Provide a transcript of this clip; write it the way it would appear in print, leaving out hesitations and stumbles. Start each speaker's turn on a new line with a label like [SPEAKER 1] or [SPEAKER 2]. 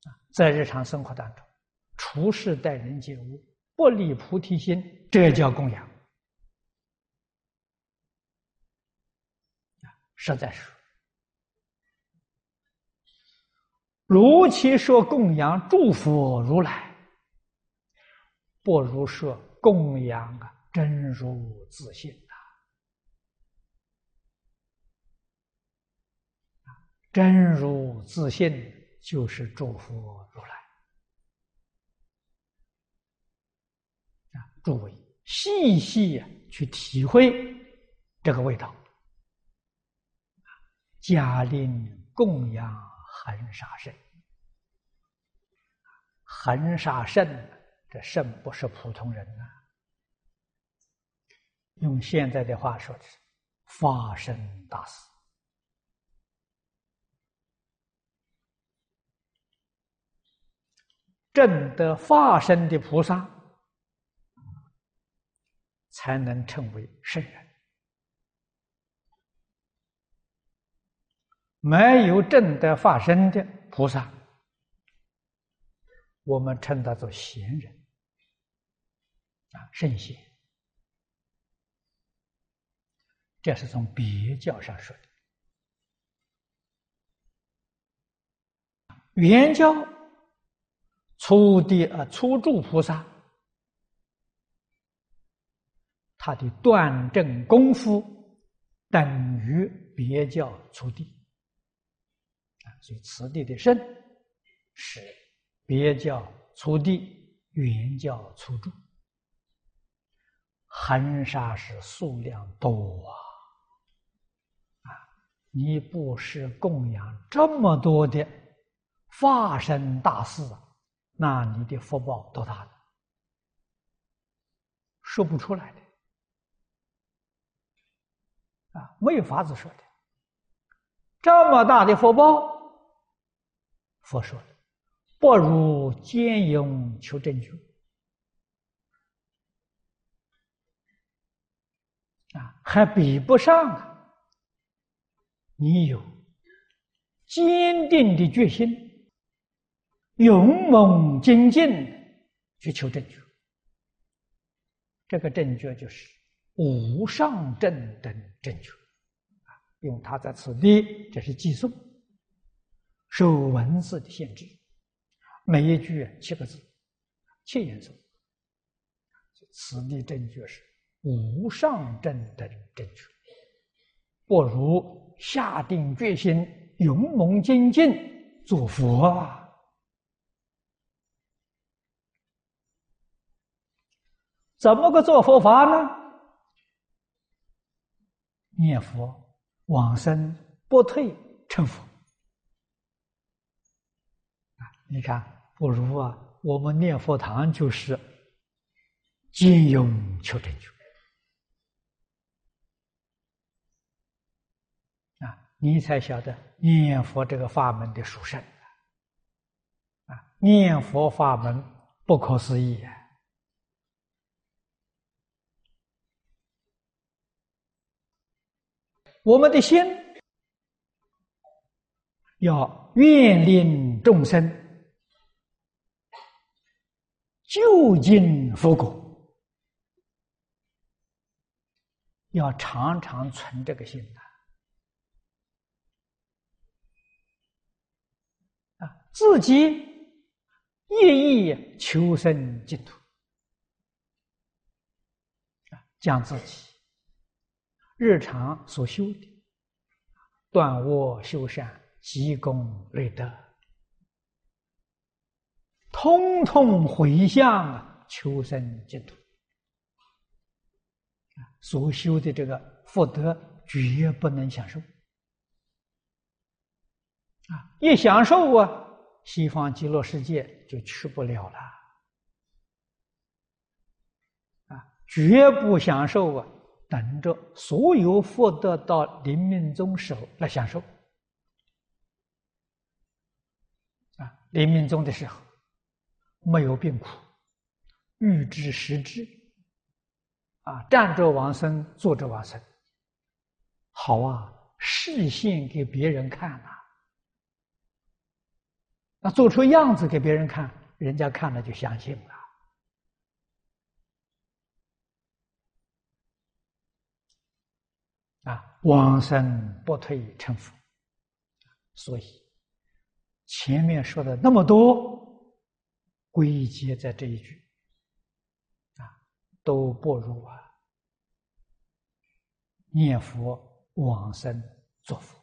[SPEAKER 1] 在日常生活当中，处事待人接物，不离菩提心，这叫供养。实在是，如其说供养诸佛如来，不如说供养真如自性真如自性就是诸佛如来。诸位细细去体会这个味道。嘉令供养恒沙圣，恒沙圣，这圣不是普通人呐，用现在的话说是法身大士。证得法身的菩萨，才能称为圣人。没有证得法身的菩萨，我们称他做贤人圣贤。这是从别教上说的。原教初住菩萨，他的断证功夫等于别教初地。所以此地的圣是别教初地，原教初住。恒沙是数量多你布施供养这么多的法身大士，那你的福报多大呢？说不出来的没有法子说的。这么大的福报，佛说了，不如兼用求正觉还比不上你有坚定的决心，勇猛精进去求正觉。这个正觉就是无上正等正觉用它在此地，这是寄颂，受文字的限制，每一句7个字，7言颂。此地正觉是无上正等正觉，不如下定决心，勇猛精进做佛怎么个做佛法呢？念佛往生不退成佛你看，不如我们念佛堂就是兼用求正觉你才晓得念佛这个法门的殊胜念佛法门不可思议我们的心要愿令众生究竟佛果，要常常存这个心自己夜夜求生净土将自己日常所修的断恶修善、积功累德，通通回向求生净土所修的这个福德绝不能享受一享受西方极乐世界就去不了了绝不享受等着所有福德到临命终时候来享受临命终的时候没有病苦，欲知时知站着往生，坐着往生，好示现给别人看那做出样子给别人看，人家看了就相信了。往生不退成佛。所以前面说的那么多，归结在这一句，都不如念佛往生作佛。